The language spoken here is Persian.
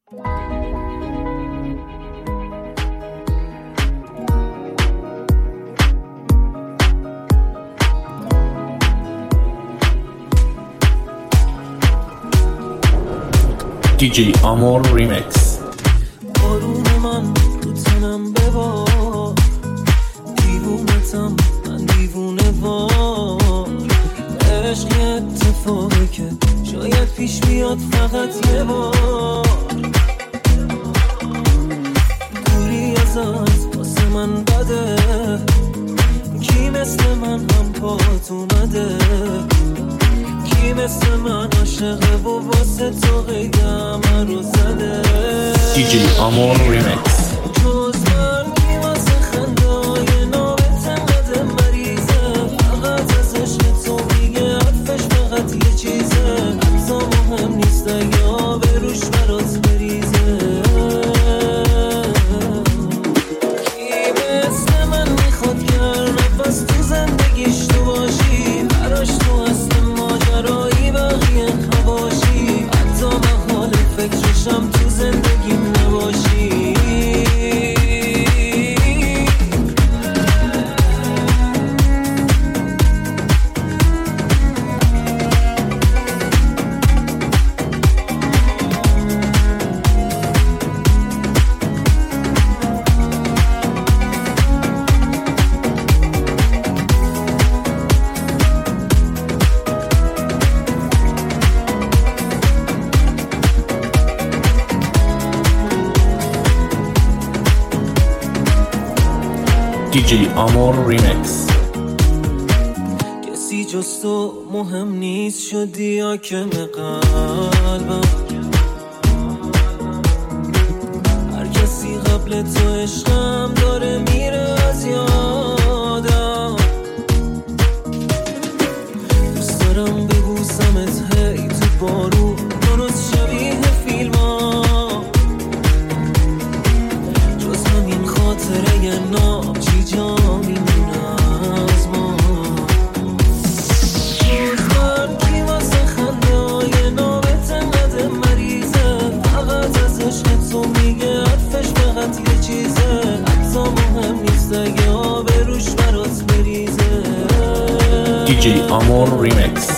DJ Amor Remix. بارون من تو تنم ببار، دیوونتم من دیوونه وار. عشق یه اتفاقی که شاید پیش بیاد فقط یه بار. دوری ازت واسه من بده، کی مثل من هم پات اومده؟ کی مثل من عاشقه و واسه تو قیدم رو زده؟ DJ Amor Remix. جز من کی واسه خنده های نابت انقدر مریضه؟ فقط از عشق تو میگه حرفش فقط یه چیزه، حتی مهم نیست یا به روش برات بریزه. کی مثل من میخواد که هر نفس تو زندگیش تو باشی، براش تو هست ماجرایی بقیه خواشی، حتی من حال فکرشم تو زندگیم نباشی. DJ Amor Remix. کسی جز تو مهم نیست، شدی حاکم قلبم. هر کسی قبل تو عشقم داره میره از یادم. دوست دارم ببوسمت هی تو بارون، درست شبیه فیلم ها. جز همین خاطره ناب چی جا میمونه از ما؟ جز من کی واسه خنده های نابت انقدر مریضه؟ فقط از عشق تو میگه حرفش فقط یه چیزه، حتی مهم نیست اگه آب روش برات بریزه. DJ Amor Remix.